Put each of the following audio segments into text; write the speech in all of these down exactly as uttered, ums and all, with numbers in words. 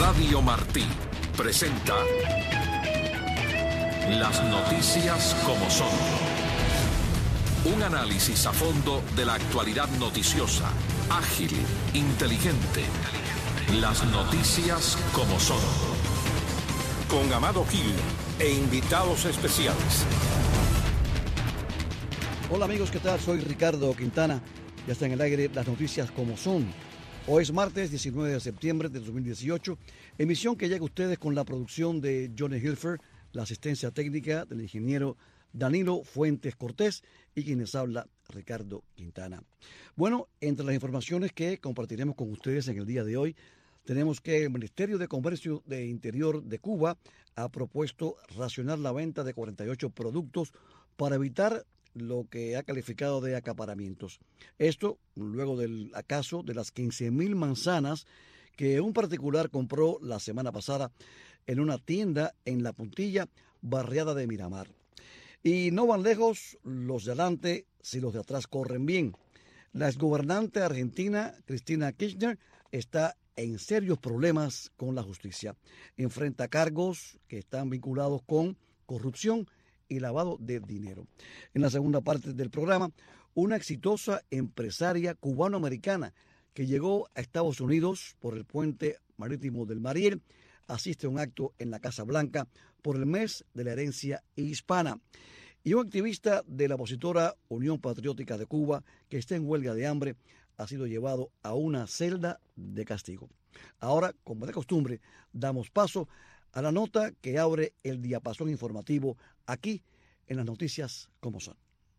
Radio Martí presenta Las noticias como son. Un análisis a fondo de la actualidad noticiosa, ágil, inteligente. Las noticias como son. Con Amado Gil e invitados especiales. Hola amigos, ¿qué tal? Soy Ricardo Quintana. Ya está en el aire Las noticias como son. Hoy es martes diecinueve de septiembre de dos mil dieciocho, emisión que llega a ustedes con la producción de Johnny Hilfer, la asistencia técnica del ingeniero Danilo Fuentes Cortés y quienes habla Ricardo Quintana. Bueno, entre las informaciones que compartiremos con ustedes en el día de hoy, tenemos que el Ministerio de Comercio de Interior de Cuba ha propuesto racionar la venta de cuarenta y ocho productos para evitar lo que ha calificado de acaparamientos. Esto luego del acaso de las quince mil manzanas que un particular compró la semana pasada en una tienda en La Puntilla, barriada de Miramar. Y no van lejos los de adelante si los de atrás corren bien. La exgobernante argentina Cristina Kirchner está en serios problemas con la justicia. Enfrenta cargos que están vinculados con corrupción y lavado de dinero. En la segunda parte del programa, una exitosa empresaria cubano-americana que llegó a Estados Unidos por el puente marítimo del Mariel asiste a un acto en la Casa Blanca por el mes de la herencia hispana. Y un activista de la opositora Unión Patriótica de Cuba que está en huelga de hambre ha sido llevado a una celda de castigo. Ahora, como de costumbre, damos paso a la nota que abre el diapasón informativo aquí en Las noticias como son.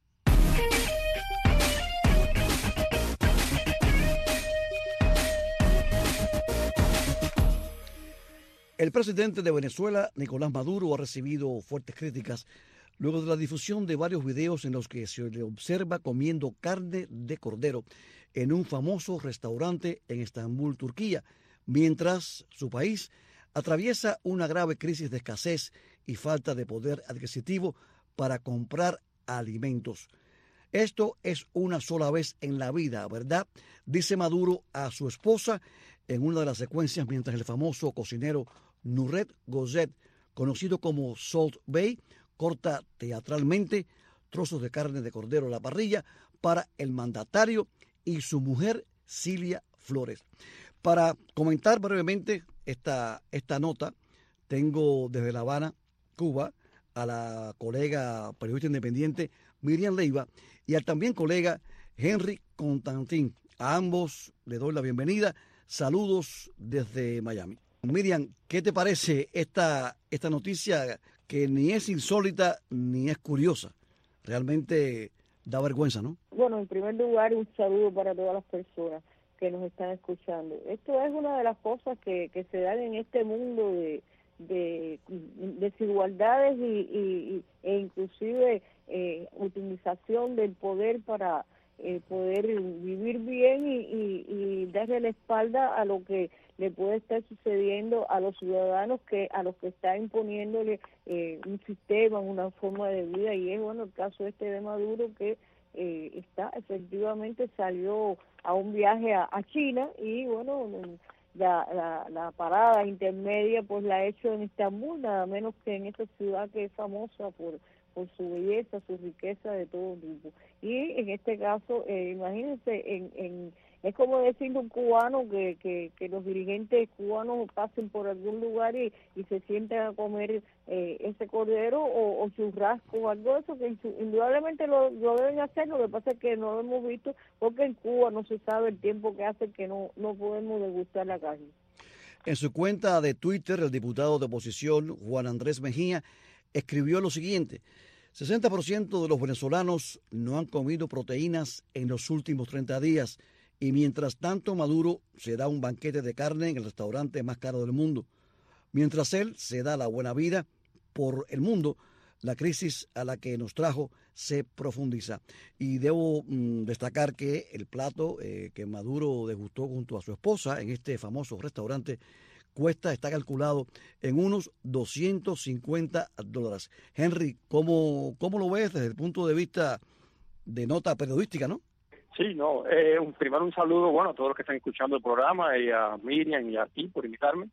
El presidente de Venezuela, Nicolás Maduro, ha recibido fuertes críticas luego de la difusión de varios videos en los que se le observa comiendo carne de cordero en un famoso restaurante en Estambul, Turquía, mientras su país atraviesa una grave crisis de escasez y falta de poder adquisitivo para comprar alimentos. Esto es una sola vez en la vida, ¿verdad?, dice Maduro a su esposa en una de las secuencias mientras el famoso cocinero Nusret Gozet, conocido como Salt Bae, corta teatralmente trozos de carne de cordero a la parrilla para el mandatario y su mujer Cilia Flores. Para comentar brevemente esta, esta nota, tengo desde La Habana, Cuba, a la colega periodista independiente Miriam Leiva y al también colega Henry Constantin. A ambos les doy la bienvenida. Saludos desde Miami. Miriam, ¿qué te parece esta, esta noticia que ni es insólita ni es curiosa? Realmente da vergüenza, ¿no? Bueno, en primer lugar, un saludo para todas las personas que nos están escuchando. Esto es una de las cosas que, que se dan en este mundo de, de desigualdades y, y, e inclusive eh, utilización del poder para eh, poder vivir bien y, y, y darle la espalda a lo que le puede estar sucediendo a los ciudadanos, que a los que está imponiéndole eh, un sistema, una forma de vida, y es bueno el caso este de Maduro, que eh, está efectivamente salió a un viaje a, a China y bueno la, la, la parada intermedia pues la ha hecho en Estambul, nada menos que en esa ciudad que es famosa por por su belleza, su riqueza de todo tipo. Y en este caso, eh, imagínense, en, en, es como decirle a un cubano que, que, que los dirigentes cubanos pasen por algún lugar y, y se sienten a comer eh, ese cordero o, o churrasco o algo de eso, que indudablemente lo, lo deben hacer. Lo que pasa es que no lo hemos visto porque en Cuba no se sabe el tiempo que hace que no, no podemos degustar la carne. En su cuenta de Twitter, el diputado de oposición Juan Andrés Mejía escribió lo siguiente: sesenta por ciento de los venezolanos no han comido proteínas en los últimos treinta días y mientras tanto Maduro se da un banquete de carne en el restaurante más caro del mundo. Mientras él se da la buena vida por el mundo, la crisis a la que nos trajo se profundiza. Y debo mmm, destacar que el plato eh, que Maduro degustó junto a su esposa en este famoso restaurante cuesta, está calculado en unos doscientos cincuenta dólares. Henry, ¿cómo, cómo lo ves desde el punto de vista de nota periodística, no? Sí, no, eh, un, primero un saludo, bueno, a todos los que están escuchando el programa y a Miriam y a ti por invitarme.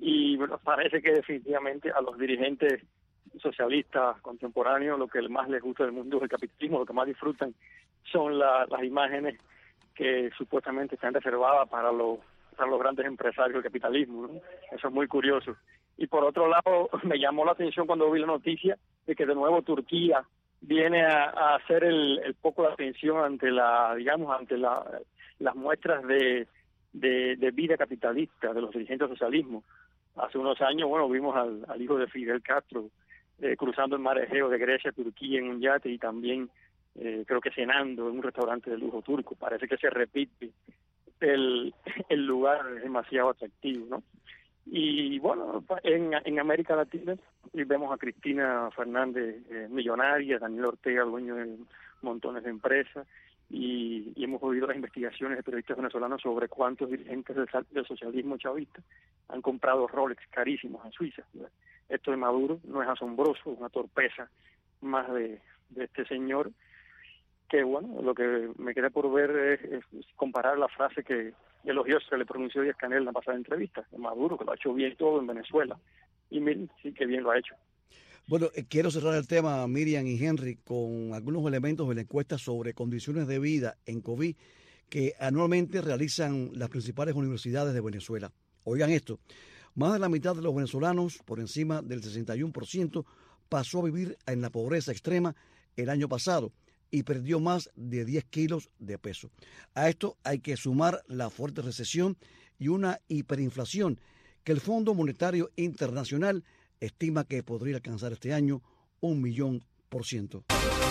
y bueno, parece que definitivamente a los dirigentes socialistas contemporáneos lo que más les gusta del mundo es el capitalismo, lo que más disfrutan son la, las imágenes que supuestamente están reservadas para los, para los grandes empresarios del capitalismo, ¿no? Eso es muy curioso. Y por otro lado, me llamó la atención cuando vi la noticia de que de nuevo Turquía viene a, a hacer el, el poco de atención ante la, digamos, ante la, las muestras de, de, de vida capitalista de los dirigentes del socialismo. Hace unos años, bueno, vimos al, al hijo de Fidel Castro eh, cruzando el mar Egeo de Grecia a Turquía en un yate y también eh, creo que cenando en un restaurante de lujo turco. Parece que se repite, el, el lugar es demasiado atractivo, ¿no? Y bueno, en, en América Latina vemos a Cristina Fernández, eh, millonaria, Daniel Ortega, dueño de montones de empresas, y, y hemos oído las investigaciones de periodistas venezolanos sobre cuántos dirigentes del, del socialismo chavista han comprado Rolex carísimos en Suiza. Esto de Maduro no es asombroso, es una torpeza más de, de este señor, que bueno, lo que me queda por ver es, es comparar la frase que elogiosa que le pronunció Díaz-Canel en la pasada entrevista, de Maduro, que lo ha hecho bien todo en Venezuela, y miren, sí que bien lo ha hecho. Bueno, eh, quiero cerrar el tema, Miriam y Henry, con algunos elementos de la encuesta sobre condiciones de vida en COVID que anualmente realizan las principales universidades de Venezuela. Oigan esto, más de la mitad de los venezolanos, por encima del sesenta y uno por ciento, pasó a vivir en la pobreza extrema el año pasado y perdió más de diez kilos de peso. A esto hay que sumar la fuerte recesión y una hiperinflación que el Fondo Monetario Internacional estima que podría alcanzar este año un millón por ciento.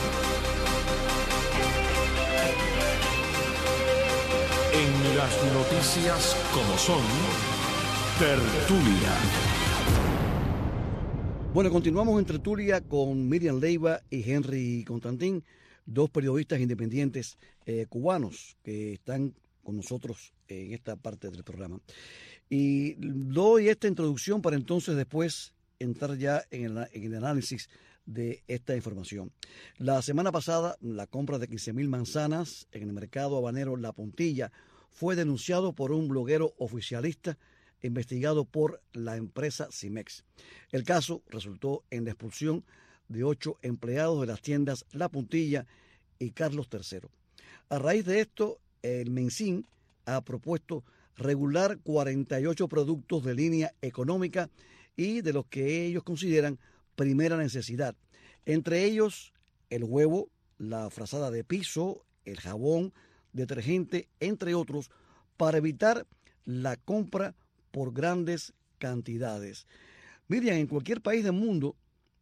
En las noticias como son, tertulia. Bueno, continuamos en tertulia con Miriam Leiva y Henry Constantín, dos periodistas independientes eh, cubanos que están con nosotros en esta parte del programa. Y doy esta introducción para entonces después entrar ya en el, en el análisis de esta información. La semana pasada, la compra de quince mil manzanas en el mercado habanero La Puntilla fue denunciado por un bloguero oficialista investigado por la empresa Cimex. El caso resultó en la expulsión de ocho empleados de las tiendas La Puntilla y Carlos tercero. A raíz de esto, el MinSIN ha propuesto regular cuarenta y ocho productos de línea económica y de los que ellos consideran primera necesidad. Entre ellos, el huevo, la frazada de piso, el jabón, detergente, entre otros, para evitar la compra por grandes cantidades. Miriam, en cualquier país del mundo,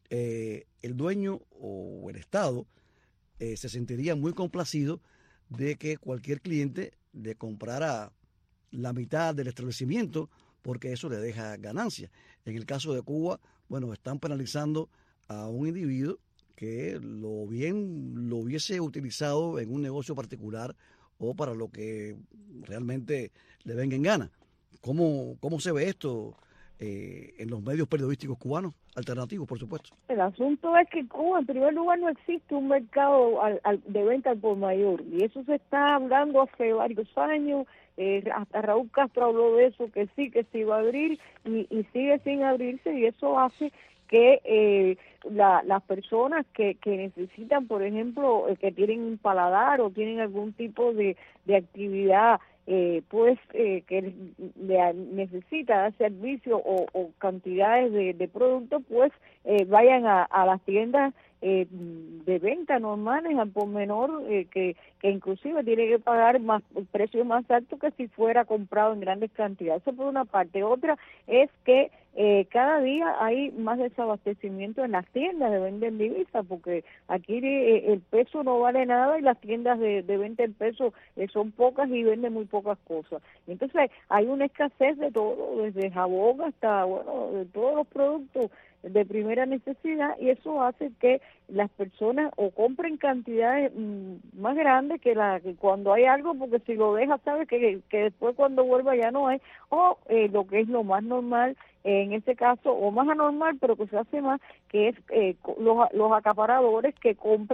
eh, el dueño o el Estado eh, se sentiría muy complacido de que cualquier cliente le comprara la mitad del establecimiento porque eso le deja ganancia. En el caso de Cuba, bueno, están penalizando a un individuo que lo bien lo hubiese utilizado en un negocio particular o para lo que realmente le venga en gana. ¿Cómo, cómo se ve esto eh, en los medios periodísticos cubanos, alternativos, por supuesto? El asunto es que Cuba, en primer lugar, no existe un mercado al, al, de venta al por mayor, y eso se está hablando hace varios años. Eh, hasta Raúl Castro habló de eso, que sí, que se iba a abrir, y, y sigue sin abrirse, y eso hace que eh, la, las personas que, que necesitan, por ejemplo, eh, que tienen un paladar o tienen algún tipo de, de actividad, eh, pues eh, que le necesita dar servicio o, o cantidades de, de productos, pues eh, vayan a, a las tiendas eh, de venta normales al por menor, eh, que, que inclusive tiene que pagar más el precio más alto que si fuera comprado en grandes cantidades. Eso por una parte. Otra es que eh, cada día hay más desabastecimiento en las tiendas de venta en divisa, porque aquí eh, el peso no vale nada y las tiendas de, de venta en peso eh, son pocas y venden muy pocas cosas. Entonces hay una escasez de todo, desde jabón hasta, bueno, de todos los productos de primera necesidad, y eso hace que las personas o compren cantidades mmm, más grandes que, la, que cuando hay algo, porque si lo dejas, sabes que, que después cuando vuelva ya no hay, o eh, lo que es lo más normal eh, en este caso, o más anormal, pero que se hace más, que es eh, los, los acaparadores que compran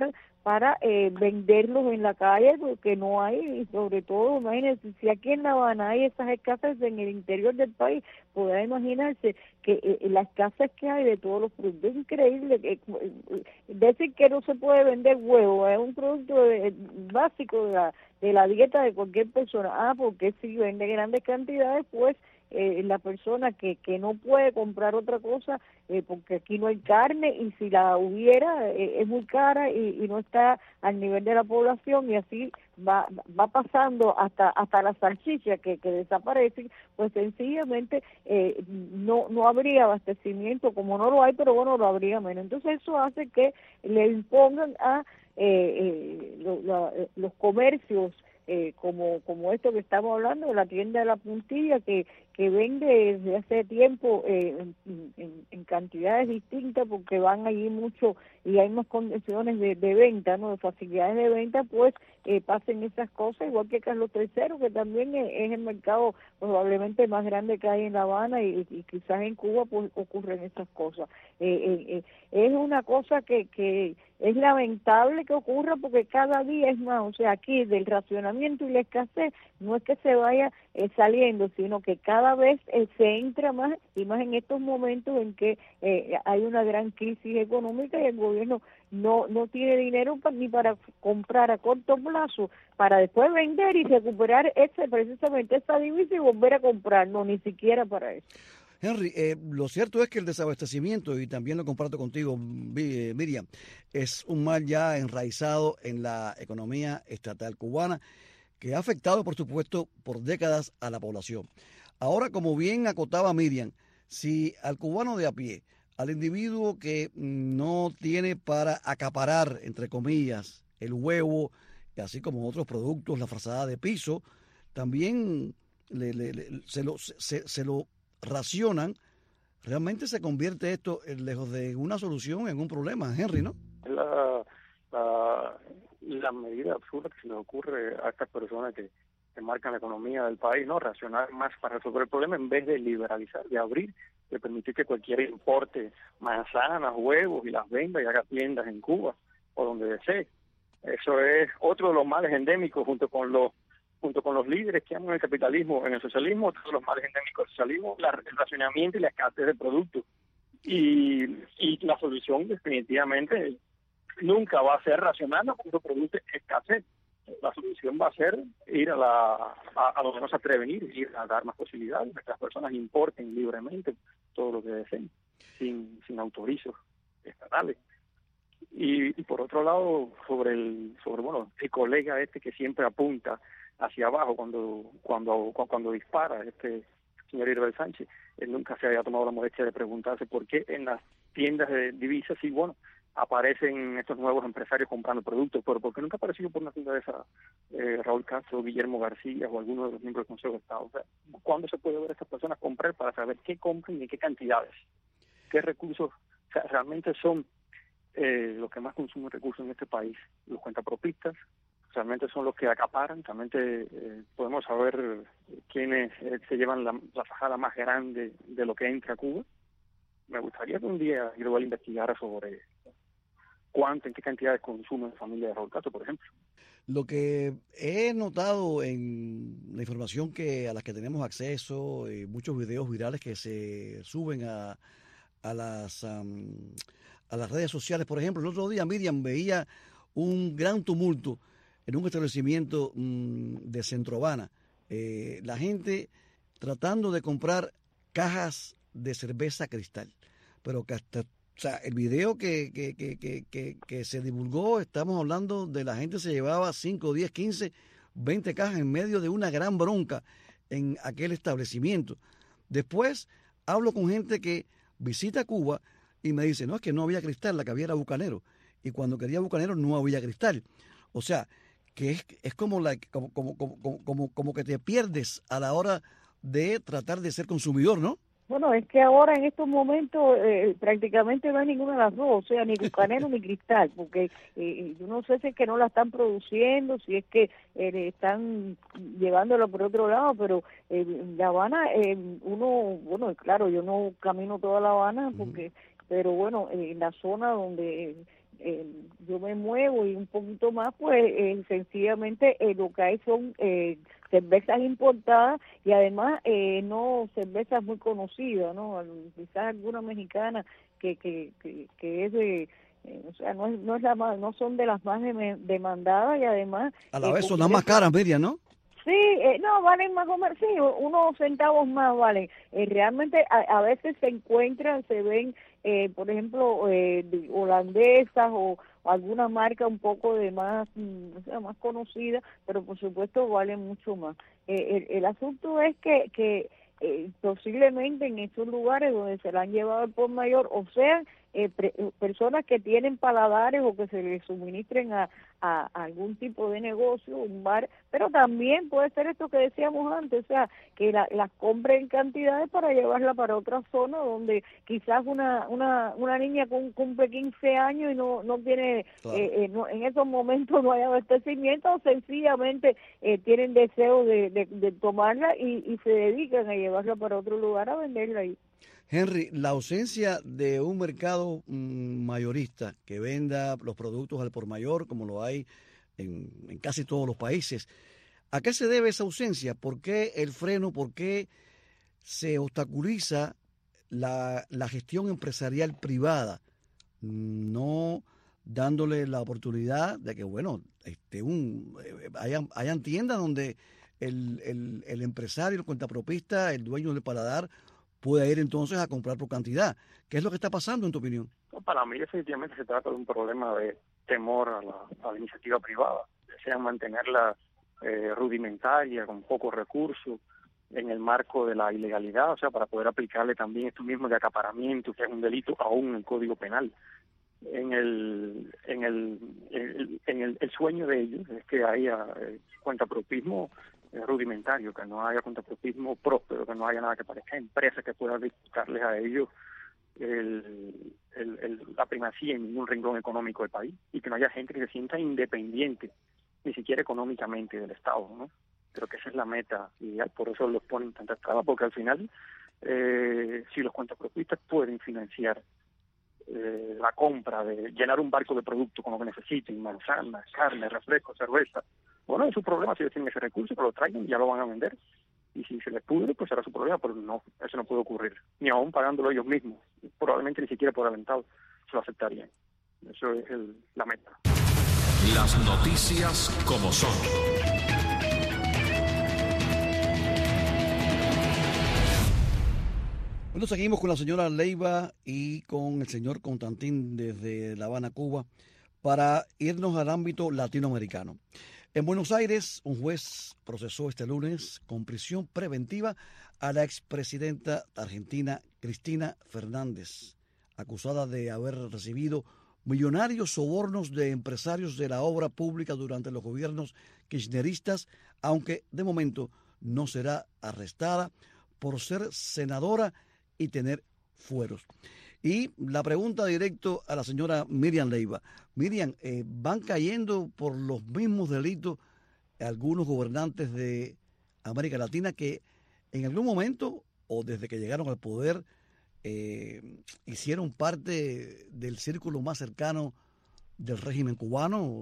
para eh, venderlos en la calle, porque no hay, y sobre todo, imagínense, si aquí en La Habana hay esas escasez en el interior del país, podrá imaginarse que eh, la escasez que hay de todos los productos. Es increíble que, eh, decir que no se puede vender huevo, es un producto de, básico de la, de la dieta de cualquier persona. Ah, porque si vende grandes cantidades, pues Eh, la persona que, que no puede comprar otra cosa eh, porque aquí no hay carne, y si la hubiera eh, es muy cara y, y no está al nivel de la población, y así va va pasando hasta hasta la salchicha que, que desaparecen, pues sencillamente eh, no no habría abastecimiento, como no lo hay, pero bueno, lo habría menos. Entonces eso hace que le impongan a eh, eh, lo, la, los comercios Eh, como como esto que estamos hablando, la tienda de la Puntilla, que que vende desde hace tiempo eh, en, en, en cantidades distintas, porque van allí mucho y hay más condiciones de, de venta, no, de facilidades de venta, pues eh, pasen esas cosas, igual que Carlos tercero, que también es, es el mercado probablemente más grande que hay en La Habana, y, y quizás en Cuba pues ocurren esas cosas. Eh, eh, eh, es una cosa que que es lamentable que ocurra, porque cada día es más, o sea, aquí del racionamiento y la escasez no es que se vaya eh, saliendo, sino que cada vez eh, se entra más, y más en estos momentos en que eh, hay una gran crisis económica y el gobierno no no tiene dinero pa, ni para comprar a corto plazo, para después vender y recuperar ese precisamente esa divisa y volver a comprar, no, ni siquiera para eso. Henry, eh, lo cierto es que el desabastecimiento, y también lo comparto contigo, eh, Miriam, es un mal ya enraizado en la economía estatal cubana, que ha afectado, por supuesto, por décadas a la población. Ahora, como bien acotaba Miriam, si al cubano de a pie, al individuo que no tiene para acaparar, entre comillas, el huevo, así como otros productos, la frazada de piso, también le, le, le, se, lo, se, se lo racionan, realmente se convierte esto, lejos de una solución, en un problema, Henry, ¿no? La, la, la medida absurda que se le ocurre a estas personas que, que marcan la economía del país, ¿no? Racionar más para resolver el problema en vez de liberalizar, de abrir, de permitir que cualquiera importe manzanas, huevos y las venda y haga tiendas en Cuba o donde desee. Eso es otro de los males endémicos, junto con los junto con los líderes que aman el capitalismo en el socialismo, todos los males endémicos del socialismo, la, el racionamiento y la escasez de productos. Y, y la solución definitivamente nunca va a ser racional cuando produce escasez. La solución va a ser ir a la a, a donde no se atreven a ir, ir a dar más posibilidades, que las personas importen libremente todo lo que deseen, sin, sin autorizos estatales. Y, y por otro lado, sobre el sobre bueno el colega este que siempre apunta hacia abajo cuando cuando cuando dispara, este señor Irbel Sánchez, él nunca se había tomado la molestia de preguntarse por qué en las tiendas de divisas sí, bueno, aparecen estos nuevos empresarios comprando productos, pero ¿por qué nunca apareció por una tienda de esa eh, Raúl Castro, Guillermo García o alguno de los miembros del Consejo de Estado? O sea, ¿cuándo se puede ver a estas personas comprar para saber qué compran y en qué cantidades? ¿Qué recursos o sea, realmente son eh, los que más consumen recursos en este país? Los cuentapropistas realmente son los que acaparan, realmente eh, podemos saber quiénes eh, se llevan la, la fajada más grande de lo que entra a Cuba. Me gustaría que un día igual investigara sobre cuánto, en qué cantidades consumen la familia de Raúl Castro, por ejemplo. Lo que he notado en la información que a la que tenemos acceso, eh, muchos videos virales que se suben a, a las um, a las redes sociales, por ejemplo, el otro día Miriam veía un gran tumulto en un establecimiento um, de Centro Habana, eh, la gente tratando de comprar cajas de cerveza Cristal, pero que hasta, o sea, el video que, que, que, que, que, que se divulgó, estamos hablando de la gente se llevaba cinco, diez, quince, veinte cajas en medio de una gran bronca en aquel establecimiento. Después hablo con gente que visita Cuba y me dice, no, es que no había Cristal, la que había era Bucanero, y cuando quería Bucanero no había Cristal. O sea, que es, es como, la, como, como, como, como, como que te pierdes a la hora de tratar de ser consumidor, ¿no? Bueno, es que ahora en estos momentos eh, prácticamente no hay ninguna de las dos, o sea, ni Bucanero ni Cristal, porque eh, yo no sé si es que no la están produciendo, si es que eh, están llevándolo por otro lado, pero eh, La Habana, eh, uno, bueno, claro, yo no camino toda La Habana, porque, uh-huh. pero bueno, en la zona donde eh, yo me muevo y un poquito más, pues eh, sencillamente eh, lo que hay son eh, cervezas importadas y además eh, no cervezas muy conocidas, ¿no? Quizás alguna mexicana que que, que, que es de eh, o sea, no es, no es la más, no son de las más dem- demandadas y además A la eh, vez con son las más precios- caras, Miriam, ¿no? Sí, eh, no, valen más o menos, sí, unos centavos más valen. Eh, realmente a, a veces se encuentran, se ven, eh, por ejemplo, eh, de- holandesas o, o alguna marca un poco de más, mm, o sea, más conocida, pero por supuesto valen mucho más. Eh, el, el asunto es que, que eh, posiblemente en estos lugares donde se la han llevado al por mayor, o sean eh, pre- personas que tienen paladares o que se les suministren a, a, a algún tipo de negocio, un bar, pero también puede ser esto que decíamos antes, o sea, que la, las compre en cantidades para llevarla para otra zona donde quizás una una una niña con, cumple quince años y no no tiene, Claro. eh, eh, no, en esos momentos no hay abastecimiento o sencillamente eh, tienen deseo de, de, de tomarla y, y se dedican a llevarla para otro lugar a venderla ahí. Henry, la ausencia de un mercado mm, mayorista que venda los productos al por mayor, como lo hay en, en casi todos los países, ¿a qué se debe esa ausencia? ¿Por qué el freno? ¿Por qué se obstaculiza la, la gestión empresarial privada? No dándole la oportunidad de que, bueno, este, un, eh, hayan, hayan tiendas donde el, el, el empresario, el cuentapropista, el dueño del paladar, pueda ir entonces a comprar por cantidad. ¿Qué es lo que está pasando, en tu opinión? No, para mí definitivamente se trata de un problema de temor a la, a la iniciativa privada, desean mantenerla eh, rudimentaria, con pocos recursos, en el marco de la ilegalidad, o sea, para poder aplicarle también esto mismo de acaparamiento, que es un delito aún en el Código Penal. En el en el, el en el, el sueño de ellos es que haya eh, cuentapropismo eh, rudimentario, que no haya cuentapropismo próspero, que no haya nada que parezca empresa que pueda dictarles a ellos el, el, el, la primacía en ningún rincón económico del país, y que no haya gente que se sienta independiente, ni siquiera económicamente, del Estado, ¿no? Creo que esa es la meta ideal, por eso los ponen tantas trabas, porque al final, eh, si los cuentapropistas pueden financiar eh, la compra, de llenar un barco de productos con lo que necesiten, manzanas, carne, refrescos, cerveza, bueno, es su problema si ellos tienen ese recurso, que lo traigan y ya lo van a vender. Y si se les pudre, pues será su problema, pero no, eso no puede ocurrir, ni aún pagándolo ellos mismos, probablemente ni siquiera por adelantado se lo aceptarían. Eso es el, la meta. Las noticias como son. Bueno, seguimos con la señora Leiva y con el señor Constantín desde La Habana, Cuba, para irnos al ámbito latinoamericano. En Buenos Aires, un juez procesó este lunes con prisión preventiva a la expresidenta argentina Cristina Fernández, acusada de haber recibido millonarios sobornos de empresarios de la obra pública durante los gobiernos kirchneristas, aunque de momento no será arrestada por ser senadora y tener fueros. Y la pregunta directo a la señora Miriam Leiva. Miriam, eh, ¿van cayendo por los mismos delitos algunos gobernantes de América Latina que en algún momento o desde que llegaron al poder eh, hicieron parte del círculo más cercano del régimen cubano,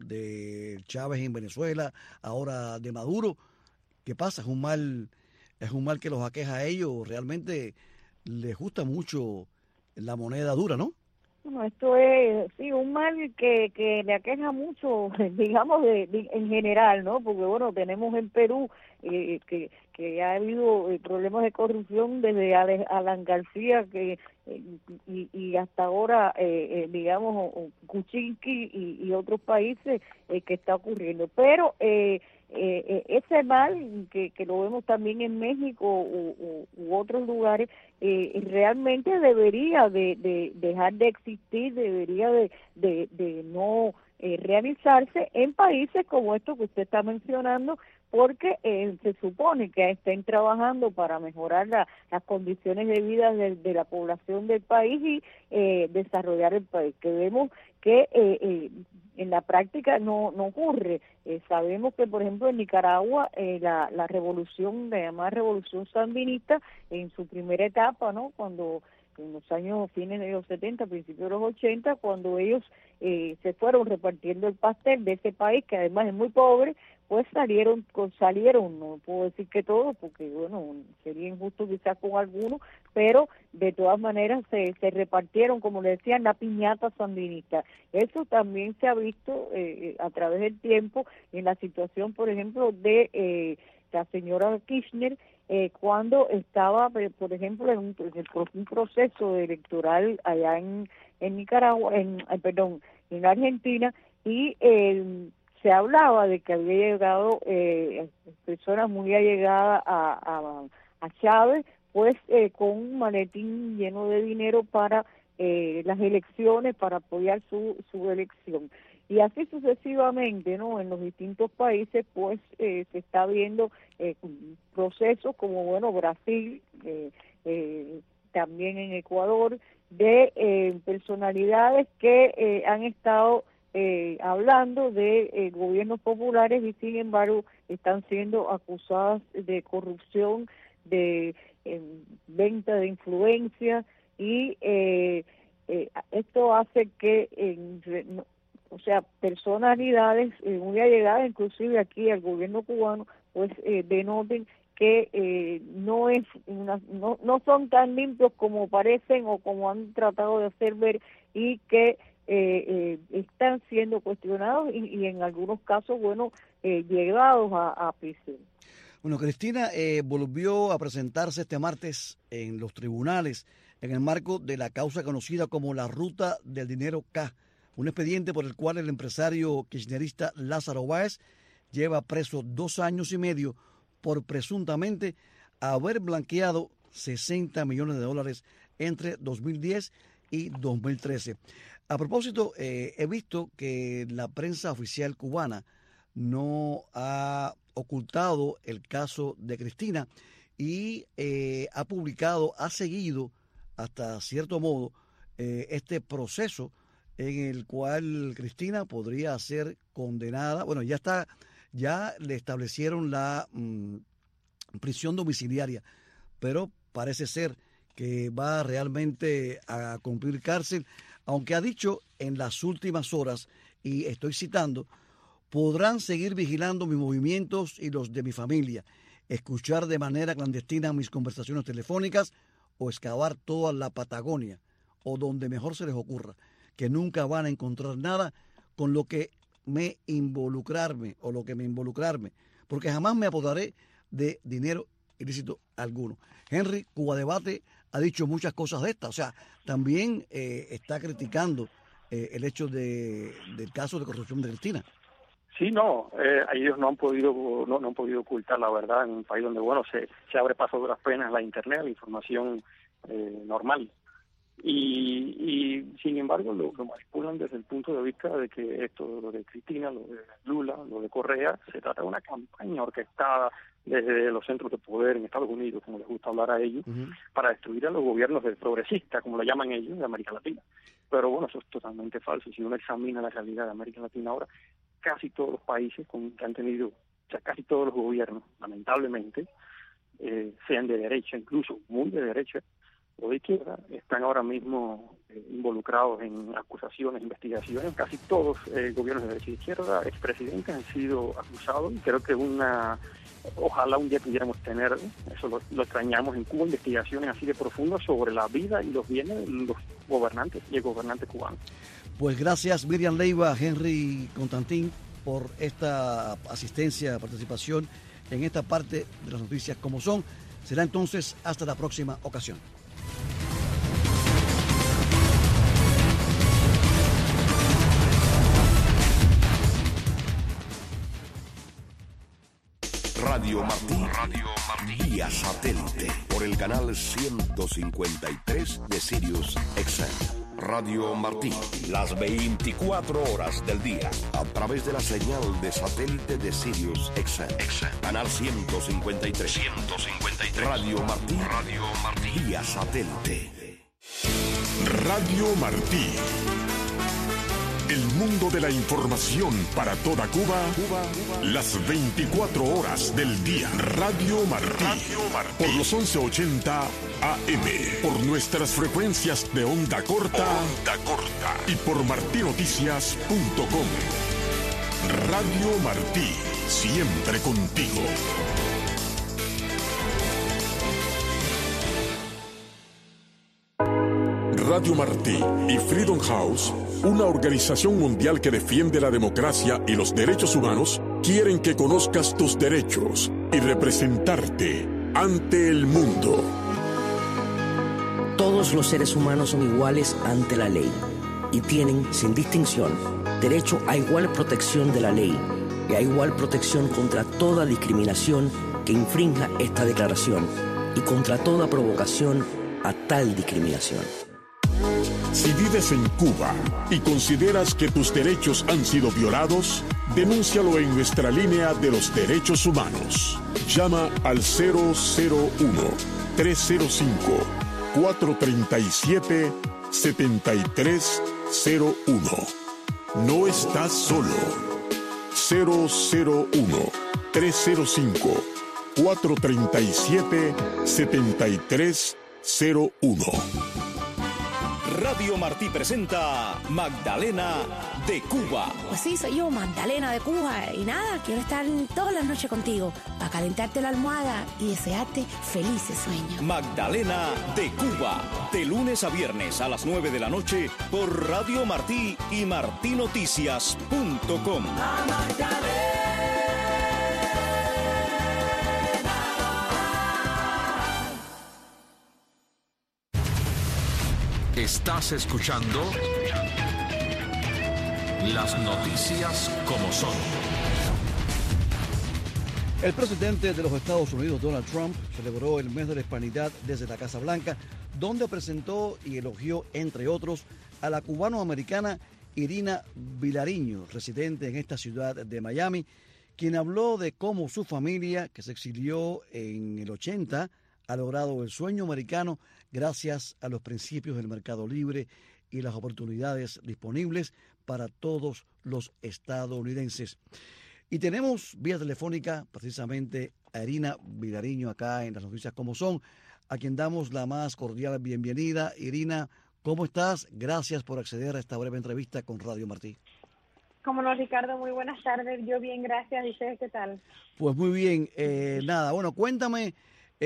de Chávez en Venezuela, ahora de Maduro? ¿Qué pasa? ¿Es un mal, es un mal que los aqueja a ellos? Realmente les gusta mucho la moneda dura, ¿no? Bueno, esto es, sí, un mal que, que le aqueja mucho, digamos, de, de, en general, ¿no? Porque, bueno, tenemos en Perú eh, que, que ha habido eh, problemas de corrupción desde Alan García que eh, y, y hasta ahora, eh, eh, digamos, Kuczynski y, y otros países eh, que está ocurriendo. Pero eh, eh, ese mal, que, que lo vemos también en México u, u, u otros lugares, eh, realmente debería de, de dejar de existir, debería de, de, de no eh, realizarse en países como estos que usted está mencionando, porque eh, se supone que estén trabajando para mejorar la, las condiciones de vida de, de la población del país y eh, desarrollar el país. Que vemos que eh, eh, en la práctica no no ocurre. Eh, sabemos que, por ejemplo, en Nicaragua eh, la, la revolución, la llamada revolución sandinista, en su primera etapa, ¿no? Cuando en los años fines de los setenta, principios de los ochenta, cuando ellos eh, se fueron repartiendo el pastel de ese país, que además es muy pobre, pues salieron, salieron, no puedo decir que todos, porque bueno, sería injusto quizás con algunos, pero de todas maneras se, se repartieron, como le decían, la piñata sandinista. Eso también se ha visto eh, a través del tiempo en la situación, por ejemplo, de eh, la señora Kirchner, eh, cuando estaba, por ejemplo, en un, en un proceso electoral allá en, en Nicaragua, en eh, perdón, en Argentina, y eh, se hablaba de que había llegado eh, personas muy allegadas a, a, a Chávez, pues eh, con un maletín lleno de dinero para eh, las elecciones, para apoyar su, su elección. Y así sucesivamente, ¿no? En los distintos países, pues eh, se está viendo eh, procesos como, bueno, Brasil, eh, eh, también en Ecuador, de eh, personalidades que eh, han estado eh, hablando de eh, gobiernos populares y sin embargo están siendo acusadas de corrupción, de eh, venta de influencia y eh, eh, esto hace que eh, no, o sea, personalidades eh, muy allegadas, inclusive aquí al gobierno cubano, pues eh, denoten que eh, no es una, no, no son tan limpios como parecen o como han tratado de hacer ver y que eh, eh, están siendo cuestionados y, y en algunos casos, bueno, eh, llevados a, a prisión. Bueno, Cristina eh, volvió a presentarse este martes en los tribunales en el marco de la causa conocida como la Ruta del Dinero K, un expediente por el cual el empresario kirchnerista Lázaro Báez lleva preso dos años y medio por presuntamente haber blanqueado sesenta millones de dólares entre dos mil diez y dos mil trece. A propósito, eh, he visto que la prensa oficial cubana no ha ocultado el caso de Cristina y eh, ha publicado, ha seguido hasta cierto modo eh, este proceso en el cual Cristina podría ser condenada. Bueno, ya está, ya le establecieron la mmm, prisión domiciliaria, pero parece ser que va realmente a cumplir cárcel, aunque ha dicho en las últimas horas, y estoy citando, podrán seguir vigilando mis movimientos y los de mi familia, escuchar de manera clandestina mis conversaciones telefónicas o excavar toda la Patagonia o donde mejor se les ocurra, que nunca van a encontrar nada con lo que me involucrarme o lo que me involucrarme, porque jamás me apoderaré de dinero ilícito alguno. Henry, Cuba Debate ha dicho muchas cosas de estas, o sea, también eh, está criticando eh, el hecho de, del caso de corrupción de Cristina. Sí, no, eh, ellos no han podido no, no han podido ocultar la verdad en un país donde, bueno, se, se abre paso de las penas la internet, la información eh, normal. Y, y sin embargo lo, lo manipulan desde el punto de vista de que esto, lo de Cristina, lo de Lula, lo de Correa, se trata de una campaña orquestada desde los centros de poder en Estados Unidos, como les gusta hablar a ellos, uh-huh. para destruir a los gobiernos de progresistas, como lo llaman ellos, de América Latina. Pero bueno, eso es totalmente falso. Si uno examina la realidad de América Latina ahora, casi todos los países con, que han tenido, o sea, casi todos los gobiernos, lamentablemente, eh, sean de derecha, incluso muy de derecha, o de izquierda, están ahora mismo eh, involucrados en acusaciones, investigaciones. Casi todos eh, gobiernos de derecha y izquierda, expresidentes, han sido acusados, y creo que una, ojalá un día pudiéramos tener, eso lo, lo extrañamos en Cuba, investigaciones así de profundas sobre la vida y los bienes de los gobernantes y el gobernante cubano. Pues gracias Miriam Leiva, Henry Constantín, por esta asistencia, participación en esta parte de las noticias como son. Será entonces hasta la próxima ocasión. Radio Martí, Radio Martí, vía satélite, por el canal ciento cincuenta y tres de Sirius X M. Radio Martí, las veinticuatro horas del día, a través de la señal de satélite de Sirius X M. Canal ciento cincuenta y tres. ciento cincuenta y tres. Radio Martí, Radio Martí, vía satélite. Radio Martí. El mundo de la información para toda Cuba, Cuba, Cuba. Las veinticuatro horas del día. Radio Martí. Radio Martí. Por los once ochenta A M. Por nuestras frecuencias de onda corta. Onda corta. Y por martí noticias punto com. Radio Martí. Siempre contigo. Radio Martí y Freedom House, una organización mundial que defiende la democracia y los derechos humanos, quieren que conozcas tus derechos y representarte ante el mundo. Todos los seres humanos son iguales ante la ley y tienen, sin distinción, derecho a igual protección de la ley y a igual protección contra toda discriminación que infrinja esta declaración y contra toda provocación a tal discriminación. Si vives en Cuba y consideras que tus derechos han sido violados, denúncialo en nuestra línea de los derechos humanos. Llama al cero cero uno, tres cero cinco, cuatro tres siete, siete tres cero uno. No estás solo. cero cero uno, tres cero cinco, cuatro tres siete, siete tres cero uno. Radio Martí presenta Magdalena de Cuba. Pues sí, soy yo, Magdalena de Cuba. Y nada, quiero estar todas las noches contigo para calentarte la almohada y desearte felices sueños. Magdalena de Cuba, de lunes a viernes a las nueve de la noche por Radio Martí y martí noticias punto com. Estás escuchando las noticias como son. El presidente de los Estados Unidos, Donald Trump, celebró el mes de la Hispanidad desde la Casa Blanca, donde presentó y elogió, entre otros, a la cubanoamericana Irina Vilariño, residente en esta ciudad de Miami, quien habló de cómo su familia, que se exilió en el ochenta, ha logrado el sueño americano gracias a los principios del mercado libre y las oportunidades disponibles para todos los estadounidenses. Y tenemos vía telefónica precisamente a Irina Vilariño acá en las noticias como son, a quien damos la más cordial bienvenida. Irina, ¿cómo estás? Gracias por acceder a esta breve entrevista con Radio Martí. Cómo no, Ricardo, muy buenas tardes. Yo bien, gracias. ¿Y ustedes qué tal? Pues muy bien. Eh, nada, bueno, cuéntame.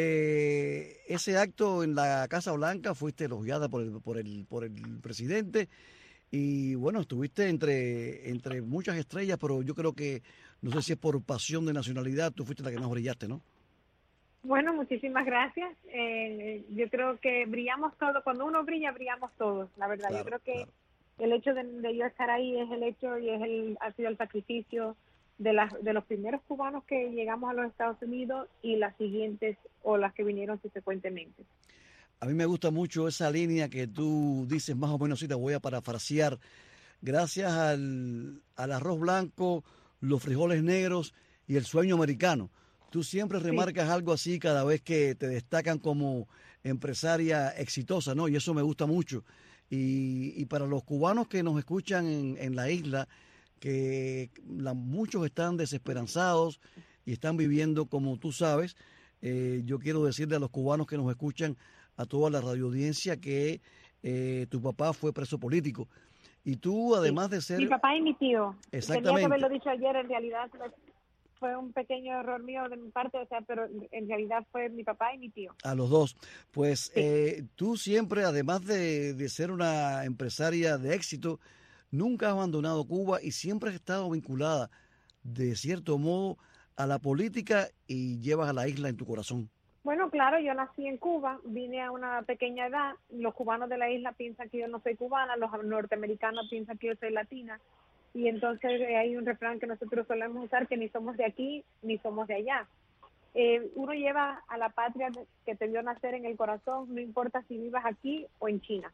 Eh, ese acto en la Casa Blanca, fuiste elogiada por el, por el, por el presidente y bueno, estuviste entre, entre muchas estrellas, pero yo creo que, no sé si es por pasión de nacionalidad, tú fuiste la que más brillaste, ¿no? Bueno, muchísimas gracias. Eh, yo creo que brillamos todos, cuando uno brilla, brillamos todos, la verdad. Claro, yo creo que claro. El hecho de, de yo estar ahí es el hecho y es el, ha sido el sacrificio de las de los primeros cubanos que llegamos a los Estados Unidos y las siguientes o las que vinieron subsecuentemente. A mí me gusta mucho esa línea que tú dices, más o menos, si te voy a parafrasear. Gracias al, al arroz blanco, los frijoles negros y el sueño americano. Tú siempre remarcas sí. algo así cada vez que te destacan como empresaria exitosa, ¿no? Y eso me gusta mucho. Y, y para los cubanos que nos escuchan en, en la isla, que la, muchos están desesperanzados y están viviendo como tú sabes, eh, yo quiero decirle a los cubanos que nos escuchan, a toda la radioaudiencia, que eh, tu papá fue preso político y tú, además sí. de ser... Mi papá y mi tío. Exactamente. Tenía que haberlo dicho ayer, en realidad fue un pequeño error mío de mi parte, o sea, pero en realidad fue mi papá y mi tío. A los dos. Pues sí. eh, tú siempre, además de, de ser una empresaria de éxito, nunca has abandonado Cuba y siempre has estado vinculada, de cierto modo, a la política y llevas a la isla en tu corazón. Bueno, claro, yo nací en Cuba, vine a una pequeña edad. Los cubanos de la isla piensan que yo no soy cubana, los norteamericanos piensan que yo soy latina. Y entonces hay un refrán que nosotros solemos usar, que ni somos de aquí ni somos de allá. Eh, uno lleva a la patria que te vio nacer en el corazón, no importa si vivas aquí o en China.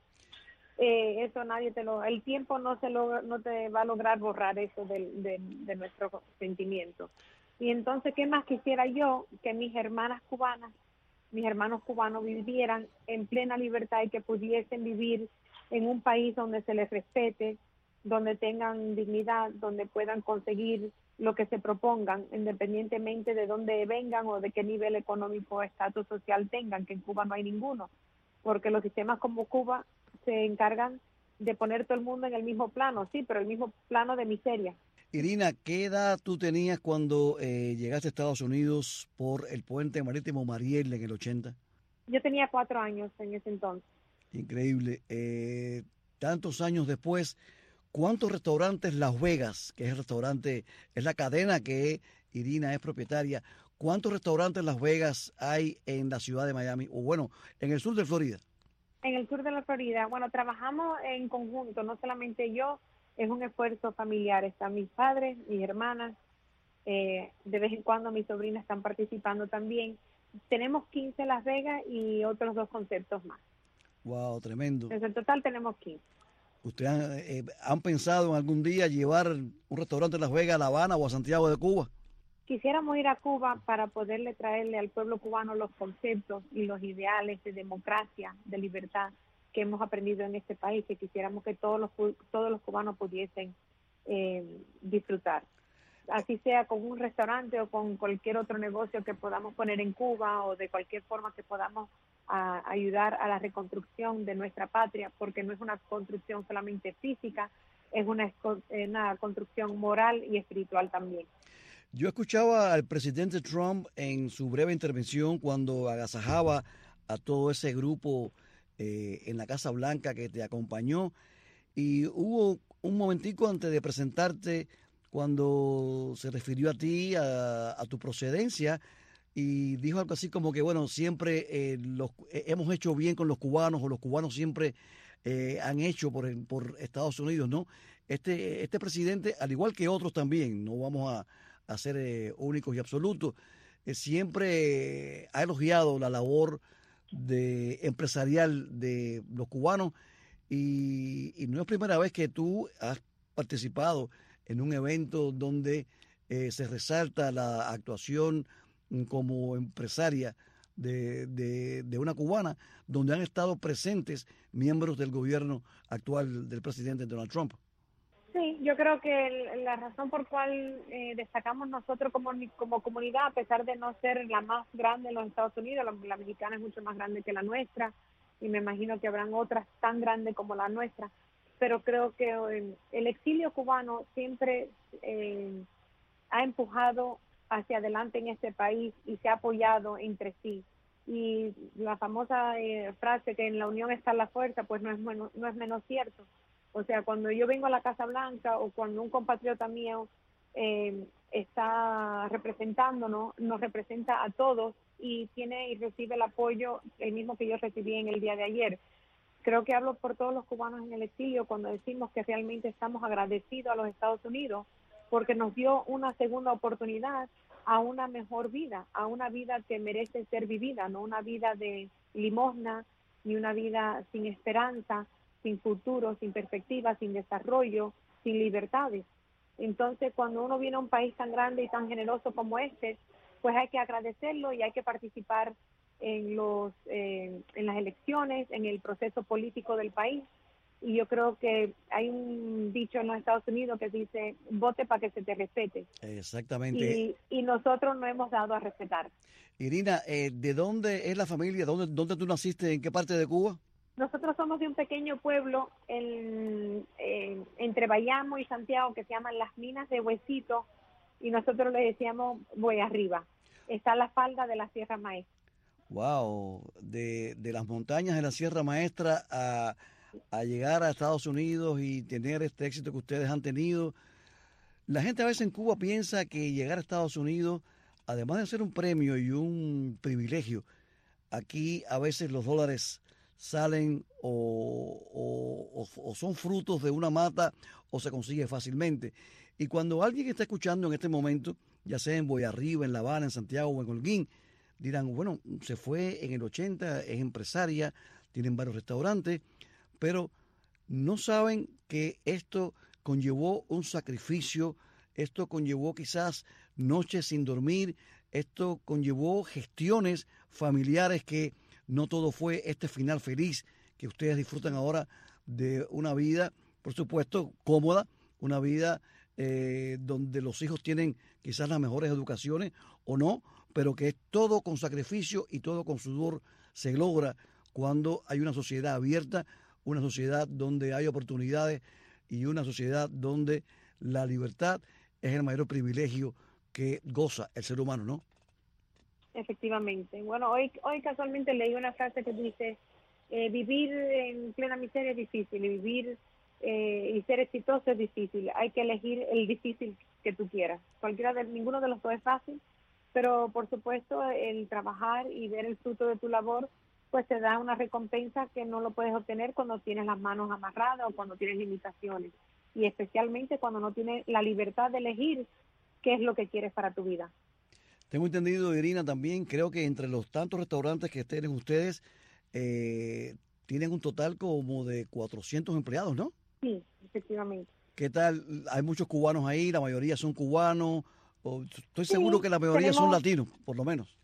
Eh, eso nadie te lo, el tiempo no se lo, no te va a lograr borrar eso de, de, de nuestro sentimiento. Y entonces, ¿qué más quisiera yo? Que mis hermanas cubanas, mis hermanos cubanos vivieran en plena libertad y que pudiesen vivir en un país donde se les respete, donde tengan dignidad, donde puedan conseguir lo que se propongan, independientemente de dónde vengan o de qué nivel económico o estatus social tengan, que en Cuba no hay ninguno, porque los sistemas como Cuba se encargan de poner todo el mundo en el mismo plano, sí, pero el mismo plano de miseria. Irina, ¿qué edad tú tenías cuando eh, llegaste a Estados Unidos por el puente marítimo Mariel en el ochenta? Yo tenía cuatro años en ese entonces. Increíble. Eh, tantos años después, ¿cuántos restaurantes Las Vegas, que es el restaurante, es la cadena que Irina es propietaria, cuántos restaurantes Las Vegas hay en la ciudad de Miami, o bueno, en el sur de Florida? En el sur de la Florida, bueno, trabajamos en conjunto, no solamente yo, es un esfuerzo familiar. Están mis padres, mis hermanas, eh, de vez en cuando mis sobrinas están participando también. Tenemos quince en Las Vegas y otros dos conceptos más. Wow, tremendo. En total tenemos quince. ¿Ustedes han, eh, han pensado en algún día llevar un restaurante en Las Vegas a La Habana o a Santiago de Cuba? Quisiéramos ir a Cuba para poderle traerle al pueblo cubano los conceptos y los ideales de democracia, de libertad que hemos aprendido en este país, que quisiéramos que todos los todos los cubanos pudiesen eh, disfrutar. Así sea con un restaurante o con cualquier otro negocio que podamos poner en Cuba, o de cualquier forma que podamos a, ayudar a la reconstrucción de nuestra patria, porque no es una construcción solamente física, es una, una construcción moral y espiritual también. Yo escuchaba al presidente Trump en su breve intervención cuando agasajaba a todo ese grupo eh, en la Casa Blanca que te acompañó, y hubo un momentico antes de presentarte cuando se refirió a ti, a, a tu procedencia, y dijo algo así como que, bueno, siempre eh, los, eh, hemos hecho bien con los cubanos, o los cubanos siempre eh, han hecho por, por Estados Unidos, ¿no? Este, este presidente, al igual que otros también, no vamos a a ser eh, únicos y absolutos, eh, siempre eh, ha elogiado la labor de empresarial de los cubanos, y, y no es primera vez que tú has participado en un evento donde eh, se resalta la actuación como empresaria de, de, de una cubana, donde han estado presentes miembros del gobierno actual del presidente Donald Trump. Sí, yo creo que la razón por cual eh, destacamos nosotros como, como comunidad, a pesar de no ser la más grande en los Estados Unidos, la, la mexicana es mucho más grande que la nuestra, y me imagino que habrán otras tan grandes como la nuestra, pero creo que eh, el exilio cubano siempre eh, ha empujado hacia adelante en este país y se ha apoyado entre sí. Y la famosa eh, frase que en la unión está la fuerza, pues no es, bueno, no es menos cierto. O sea, cuando yo vengo a la Casa Blanca, o cuando un compatriota mío eh, está representándonos, nos representa a todos y tiene y recibe el apoyo el mismo que yo recibí en el día de ayer. Creo que hablo por todos los cubanos en el exilio cuando decimos que realmente estamos agradecidos a los Estados Unidos porque nos dio una segunda oportunidad a una mejor vida, a una vida que merece ser vivida, no una vida de limosna, ni una vida sin esperanza, sin futuro, sin perspectiva, sin desarrollo, sin libertades. Entonces, cuando uno viene a un país tan grande y tan generoso como este, pues hay que agradecerlo y hay que participar en los eh, en las elecciones, en el proceso político del país. Y yo creo que hay un dicho en los Estados Unidos que dice, vote para que se te respete. Exactamente. Y, y nosotros no hemos dado a respetar. Irina, eh, ¿de dónde es la familia? ¿Dónde, ¿Dónde tú naciste? ¿En qué parte de Cuba? Nosotros somos de un pequeño pueblo en, en, entre Bayamo y Santiago que se llaman Las Minas de Huesito, y nosotros le decíamos Voy Arriba. Está a la falda de la Sierra Maestra. Wow, de, de las montañas de la Sierra Maestra a, a llegar a Estados Unidos y tener este éxito que ustedes han tenido. La gente a veces en Cuba piensa que llegar a Estados Unidos, además de ser un premio y un privilegio, aquí a veces los dólares salen o, o, o son frutos de una mata o se consigue fácilmente. Y cuando alguien está escuchando en este momento, ya sea en Boyarriba, en La Habana, en Santiago o en Holguín, dirán, bueno, se fue en el ochenta, es empresaria, tienen varios restaurantes, pero no saben que esto conllevó un sacrificio, esto conllevó quizás noches sin dormir, esto conllevó gestiones familiares que no todo fue este final feliz que ustedes disfrutan ahora de una vida por supuesto, cómoda, una vida eh, donde los hijos tienen quizás las mejores educaciones o no, pero que es todo con sacrificio y todo con sudor se logra cuando hay una sociedad abierta, una sociedad donde hay oportunidades y una sociedad donde la libertad es el mayor privilegio que goza el ser humano, ¿no? Efectivamente. Bueno, hoy hoy casualmente leí una frase que dice, eh, vivir en plena miseria es difícil y vivir eh, y ser exitoso es difícil. Hay que elegir el difícil que tú quieras. Cualquiera de ninguno de los dos es fácil, pero por supuesto el trabajar y ver el fruto de tu labor pues te da una recompensa que no lo puedes obtener cuando tienes las manos amarradas o cuando tienes limitaciones, y especialmente cuando no tienes la libertad de elegir qué es lo que quieres para tu vida. Tengo entendido, Irina, también creo que entre los tantos restaurantes que tienen ustedes, eh, tienen un total como de cuatrocientos empleados, ¿no? Sí, efectivamente. ¿Qué tal? Hay muchos cubanos ahí, la mayoría son cubanos, o estoy seguro Sí, que la mayoría tenemos, son latinos, por lo menos.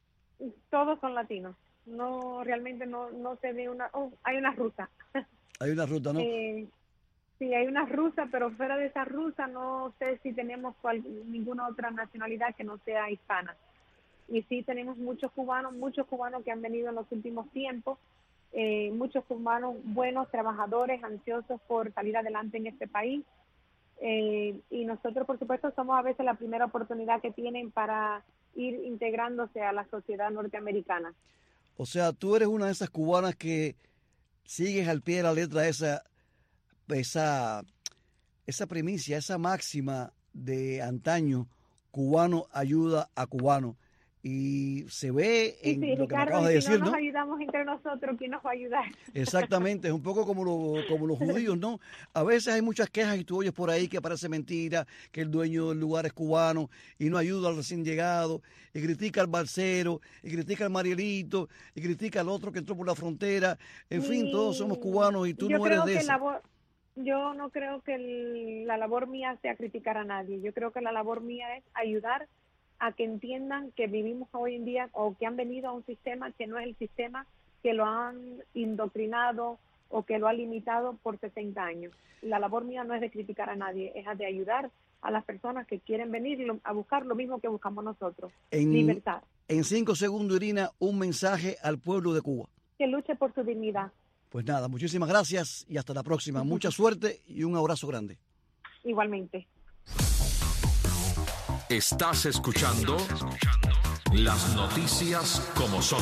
Todos son latinos. No, realmente no no se ve una... Oh, hay una rusa. Hay una ruta, ¿no? Eh, sí, hay una rusa, pero fuera de esa rusa no sé si tenemos cual, ninguna otra nacionalidad que no sea hispana. Y sí tenemos muchos cubanos, muchos cubanos que han venido en los últimos tiempos, eh, muchos cubanos buenos, trabajadores, ansiosos por salir adelante en este país. Eh, y nosotros, por supuesto, somos a veces la primera oportunidad que tienen para ir integrándose a la sociedad norteamericana. O sea, tú eres una de esas cubanas que sigues al pie de la letra esa, esa, esa primicia, esa máxima de antaño, cubano ayuda a cubano. Y se ve en sí, sí, lo Ricardo, que me acabas de si decir, no ¿no? nos ayudamos entre nosotros, ¿quién nos va a ayudar? Exactamente, es un poco como, lo, como los judíos, ¿no? A veces hay muchas quejas y tú oyes por ahí que parece mentira, que el dueño del lugar es cubano y no ayuda al recién llegado, y critica al balsero, y critica al marielito, y critica al otro que entró por la frontera. En Sí, fin, todos somos cubanos y tú yo no creo eres de que eso. labor, yo no creo que el- la labor mía sea criticar a nadie. Yo creo que la labor mía es ayudar a que entiendan que vivimos hoy en día o que han venido a un sistema que no es el sistema, que lo han indoctrinado o que lo ha limitado por sesenta años. La labor mía no es de criticar a nadie, es de ayudar a las personas que quieren venir a buscar lo mismo que buscamos nosotros, En, libertad. en cinco segundos, Irina, un mensaje al pueblo de Cuba. Que luche por su dignidad. Pues nada, muchísimas gracias y hasta la próxima. Mucha suerte y un abrazo grande. Igualmente. Estás escuchando las noticias como son.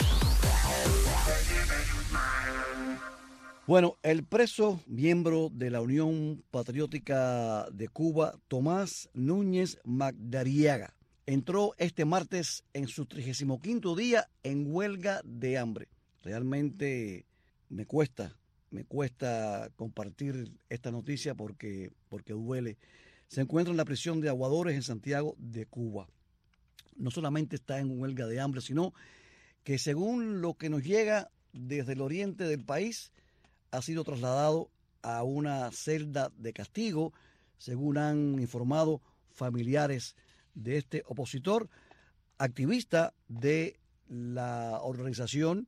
Bueno, el preso miembro de la Unión Patriótica de Cuba, Tomás Núñez Magdariaga, entró este martes en su trigésimo quinto día en huelga de hambre. Realmente me cuesta, me cuesta compartir esta noticia porque, porque duele. Se encuentra en la prisión de Aguadores en Santiago de Cuba. No solamente está en huelga de hambre, sino que según lo que nos llega desde el oriente del país, ha sido trasladado a una celda de castigo, según han informado familiares de este opositor, activista de la organización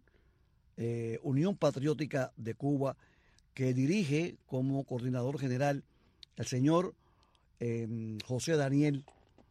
eh, Unión Patriótica de Cuba, que dirige como coordinador general el señor eh, José Daniel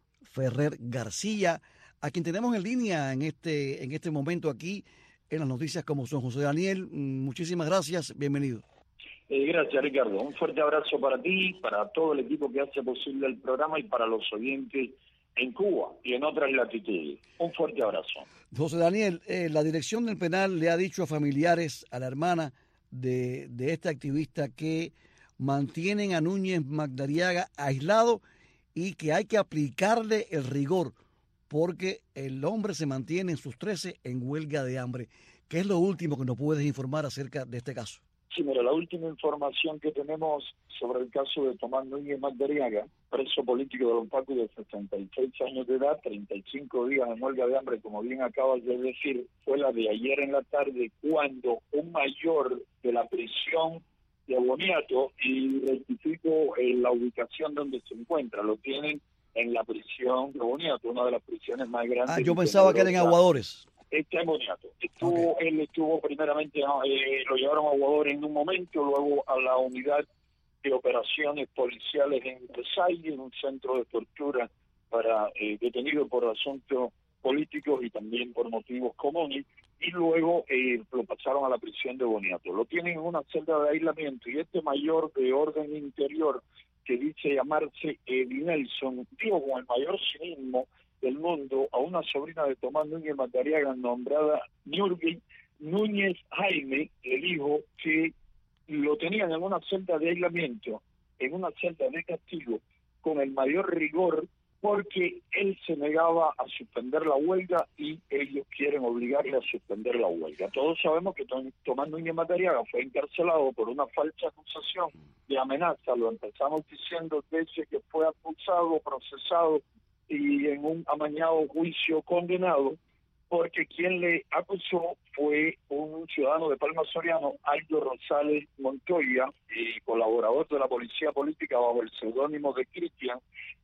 Ferrer García, a quien tenemos en línea en este, en este momento aquí en las noticias como son. José Daniel, muchísimas gracias, bienvenido. Eh, gracias, Ricardo. Un fuerte abrazo para ti, para todo el equipo que hace posible el programa y para los oyentes en Cuba y en otras latitudes. Un fuerte abrazo. José Daniel, eh, la dirección del penal le ha dicho a familiares, a la hermana de, de este activista, que mantienen a Núñez Magdariaga aislado y que hay que aplicarle el rigor porque el hombre se mantiene en sus trece en huelga de hambre. ¿Qué es lo último que nos puedes informar acerca de este caso? Sí, mira, la última información que tenemos sobre el caso de Tomás Núñez Magdariaga, preso político de Don Paco de setenta y seis años de edad, treinta y cinco días en huelga de hambre, como bien acabas de decir, fue la de ayer en la tarde, cuando un mayor de la prisión de Boniato, y rectifico eh, la ubicación donde se encuentra, lo tienen en la prisión de Boniato, una de las prisiones más grandes. Ah, yo pensaba que era en Aguadores. Está en Boniato. Estuvo, okay. Él estuvo primeramente, eh, lo llevaron a Aguadores en un momento, luego a la unidad de operaciones policiales en Versalles, un centro de tortura para eh, detenidos por asuntos políticos y también por motivos comunes, y luego eh, lo pasaron a la prisión de Boniato. Lo tienen en una celda de aislamiento, y este mayor de orden interior, que dice llamarse Eddie Nelson, dijo con el mayor cinismo del mundo a una sobrina de Tomás Núñez Madariaga nombrada Nurgui Núñez Jaime, le dijo que lo tenían en una celda de aislamiento, en una celda de castigo, con el mayor rigor, porque él se negaba a suspender la huelga y ellos quieren obligarle a suspender la huelga. Todos sabemos que Tomás Núñez Madariaga fue encarcelado por una falsa acusación de amenaza, lo empezamos diciendo desde que fue acusado, procesado y en un amañado juicio condenado, porque quien le acusó fue un ciudadano de Palma Soriano, Aldo Rosales Montoya, y colaborador de la policía política bajo el seudónimo de Cristian,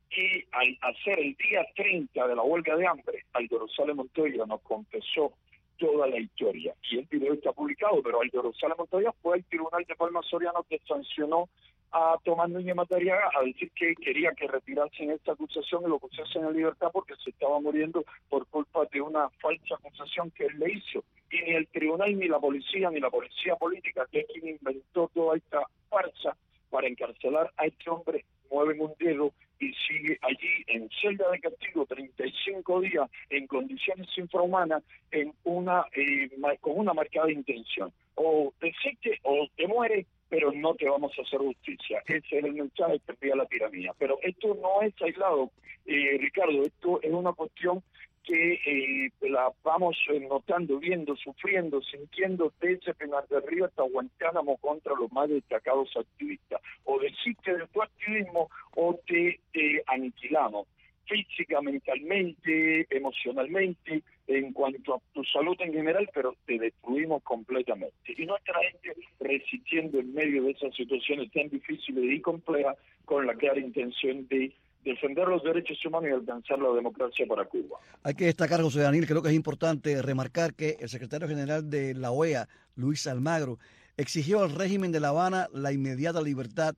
y al hacer el día treinta de la huelga de hambre, Aldo Rosales Montoya nos confesó toda la historia, y el video está publicado, pero Aldo Rosales Montoya fue al tribunal de Palma Soriano que sancionó a Tomás Núñez Madariaga a decir que quería que retirasen esta acusación y lo pusiesen en libertad porque se estaba muriendo por culpa de una falsa acusación que él le hizo. Y ni el tribunal, ni la policía, ni la policía política, que es quien inventó toda esta farsa para encarcelar a este hombre, mueven un dedo y sigue allí en celda de castigo treinta y cinco días en condiciones infrahumanas, en una eh, con una marcada intención. O te sigue o te mueres, pero no te vamos a hacer justicia. Ese es el mensaje que envía la tiranía. Pero esto no es aislado, eh, Ricardo, esto es una cuestión que eh, la vamos notando, viendo, sufriendo, sintiendo desde Pinar del Río hasta Guantánamo contra los más destacados activistas. O desistes de tu activismo o te, te aniquilamos física, mentalmente, emocionalmente, en cuanto a tu salud en general, pero te destruimos completamente. Y nuestra gente resistiendo en medio de esas situaciones tan difíciles y complejas con la clara intención de defender los derechos humanos y alcanzar la democracia para Cuba. Hay que destacar, José Daniel, creo que es importante remarcar que el secretario general de la O E A, Luis Almagro, exigió al régimen de La Habana la inmediata libertad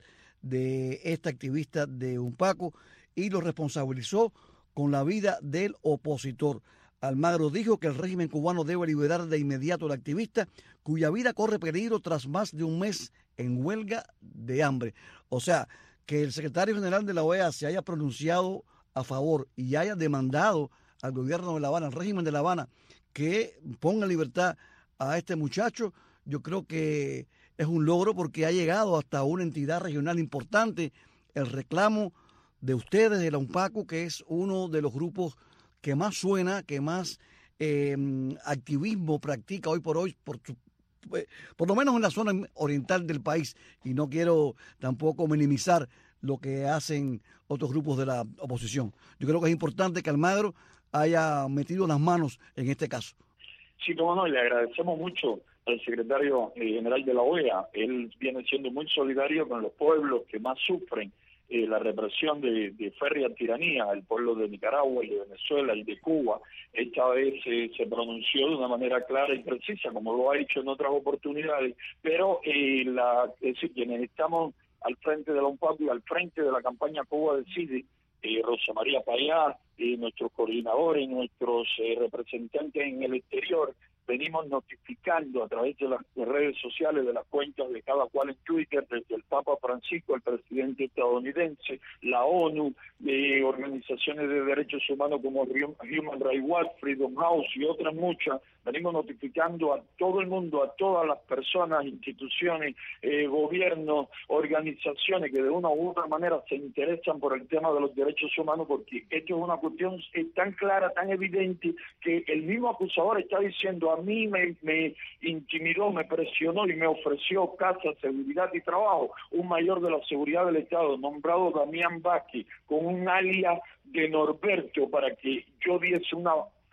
de esta activista de UNPACO y lo responsabilizó con la vida del opositor. Almagro dijo que el régimen cubano debe liberar de inmediato al activista cuya vida corre peligro tras más de un mes en huelga de hambre. O sea, que el secretario general de la O E A se haya pronunciado a favor y haya demandado al gobierno de La Habana, al régimen de La Habana, que ponga en libertad a este muchacho, yo creo que es un logro porque ha llegado hasta una entidad regional importante el reclamo de ustedes, de la UNPACO, que es uno de los grupos que más suena, que más eh, activismo practica hoy por hoy, por, su, por lo menos en la zona oriental del país, y no quiero tampoco minimizar lo que hacen otros grupos de la oposición. Yo creo que es importante que Almagro haya metido las manos en este caso. Sí, cómo no, y le agradecemos mucho al secretario general de la O E A. Él viene siendo muy solidario con los pueblos que más sufren Eh, la represión de, de férrea tiranía, el pueblo de Nicaragua, el de Venezuela, el de Cuba. Esta vez eh, se pronunció de una manera clara y precisa, como lo ha hecho en otras oportunidades, pero eh, la, es decir, quienes estamos al frente de la UNPACO y al frente de la campaña Cuba Decide, eh, Rosa María Payá, eh, nuestros coordinadores, nuestros eh, representantes en el exterior, venimos notificando a través de las redes sociales, de las cuentas de cada cual en Twitter, desde el Papa Francisco, el presidente estadounidense, la ONU, eh, organizaciones de derechos humanos como Human Rights Watch, Freedom House y otras muchas, venimos notificando a todo el mundo, a todas las personas, instituciones, eh, gobiernos, organizaciones que de una u otra manera se interesan por el tema de los derechos humanos, porque esto es una cuestión tan clara, tan evidente, que el mismo acusador está diciendo: a mí me, me intimidó, me presionó y me ofreció casa, seguridad y trabajo un mayor de la seguridad del Estado nombrado Damián Vázquez con un alias de Norberto para que yo diese una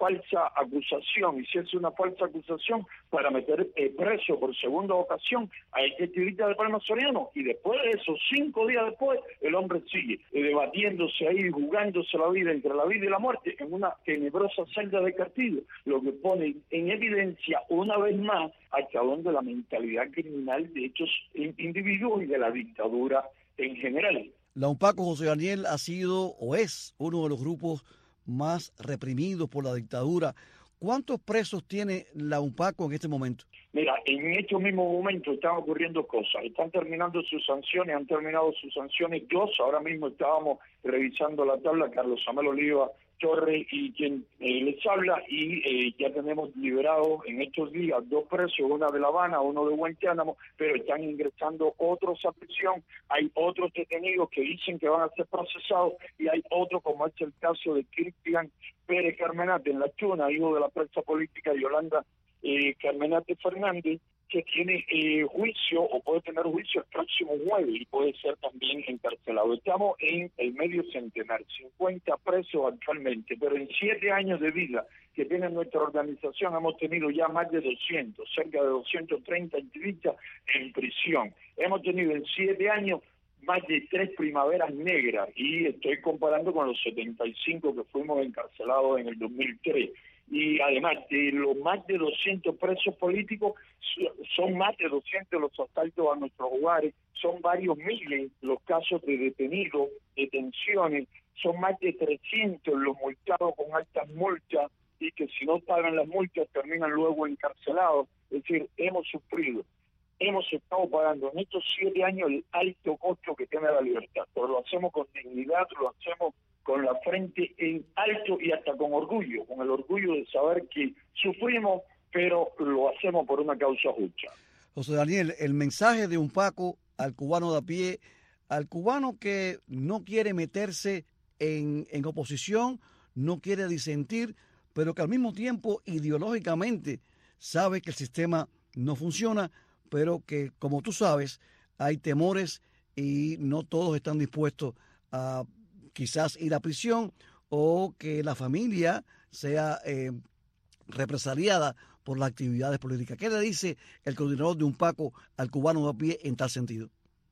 falsa acusación, y si es una falsa acusación, para meter eh, preso por segunda ocasión a este activista de Palma Soriano, y después de eso, cinco días después, el hombre sigue eh, debatiéndose ahí, jugándose la vida entre la vida y la muerte en una tenebrosa celda de Castillo, lo que pone en evidencia una vez más hasta dónde la mentalidad criminal de estos individuos y de la dictadura en general. La UNPACO, José Daniel, ha sido o es uno de los grupos más reprimidos por la dictadura. ¿Cuántos presos tiene la UNPACO en este momento? Mira, en estos mismos momentos están ocurriendo cosas. Están terminando sus sanciones, han terminado sus sanciones dos. Ahora mismo estábamos revisando la tabla, Carlos Samuel Oliva Torres y quien eh, les habla, y eh, ya tenemos liberados en estos días dos presos, una de La Habana, uno de Guantánamo, pero están ingresando otros a prisión. Hay otros detenidos que dicen que van a ser procesados, y hay otros, como es el caso de Cristian Pérez Carmenate en La Chuna, hijo de la presa política Yolanda eh, Carmenate Fernández, que tiene eh, juicio o puede tener juicio el próximo jueves y puede ser también encarcelado. Estamos en el medio centenar, cincuenta presos actualmente, pero en siete años de vida que tiene nuestra organización hemos tenido ya más de doscientos, cerca de doscientos treinta activistas en prisión. Hemos tenido en siete años más de tres primaveras negras, y estoy comparando con los setenta y cinco que fuimos encarcelados en el dos mil tres. Y además de los más de doscientos presos políticos, son más de doscientos los asaltos a nuestros hogares, son varios miles los casos de detenidos, detenciones, son más de trescientos los multados con altas multas, y que si no pagan las multas terminan luego encarcelados. Es decir, hemos sufrido, hemos estado pagando en estos siete años el alto costo que tiene la libertad, pero lo hacemos con dignidad, lo hacemos con la frente en alto y hasta con orgullo, con el orgullo de saber que sufrimos, pero lo hacemos por una causa justa. José Daniel, el mensaje de UNPACO al cubano de a pie, al cubano que no quiere meterse en, en oposición, no quiere disentir, pero que al mismo tiempo ideológicamente sabe que el sistema no funciona, pero que, como tú sabes, hay temores y no todos están dispuestos a quizás ir a prisión, o que la familia sea eh, represaliada por las actividades políticas. ¿Qué le dice el coordinador de UNPACO al cubano de a pie en tal sentido?